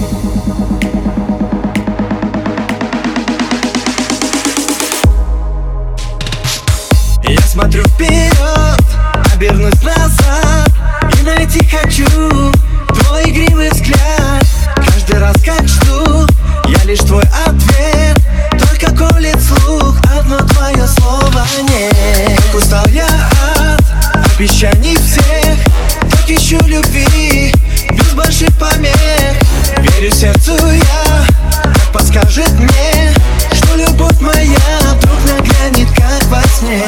Я смотрю вперед, обернусь назад и найти хочу твой игривый взгляд. Каждый раз как жду, я лишь твой ответ. Только колет слух одно твое слово нет. Как устал я от обещаний всех, так ищу любви без больших помех. Верю сердцу я, как подскажет мне, что любовь моя вдруг наглянет, как во сне.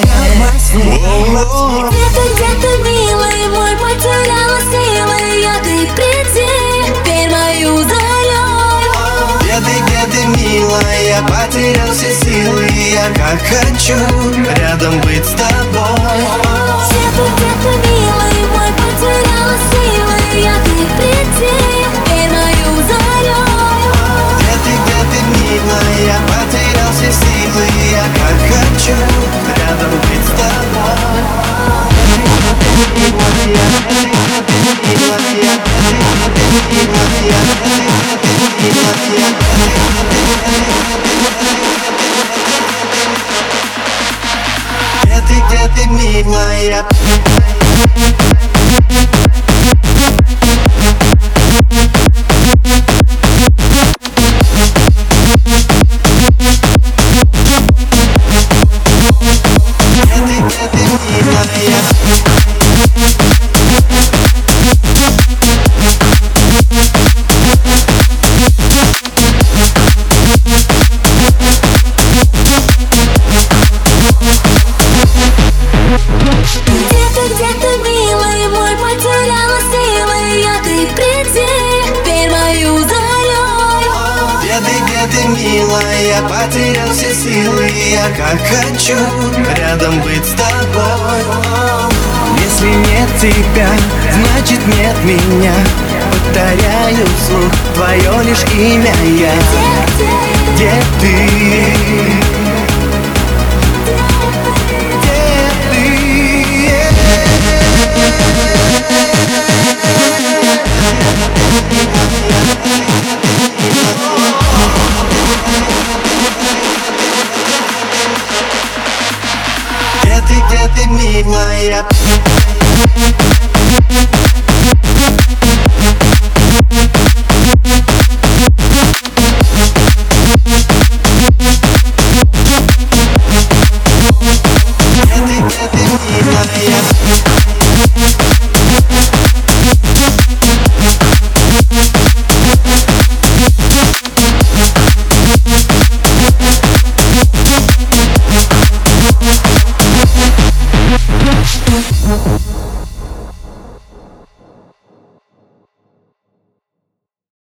Где-то, милый мой, потеряла силы я, ты приди, теперь мою залёй. Где-то, милая, потерял все силы я, как хочу рядом быть с тобой. Где-то, милый мой, потеряла силы я, ты приди, теперь мою залёй. Где-то, милая, потерял все силы я, как хочу рядом быть с тобой. Где ты, милая? Где-то, милый мой, потеряла силы я, ты приди, теперь мою залёй. Где-то, милая, потерял все силы я, как хочу рядом быть с тобой. Если нет тебя, значит нет меня. Повторяю вслух твое лишь имя я. Где ты?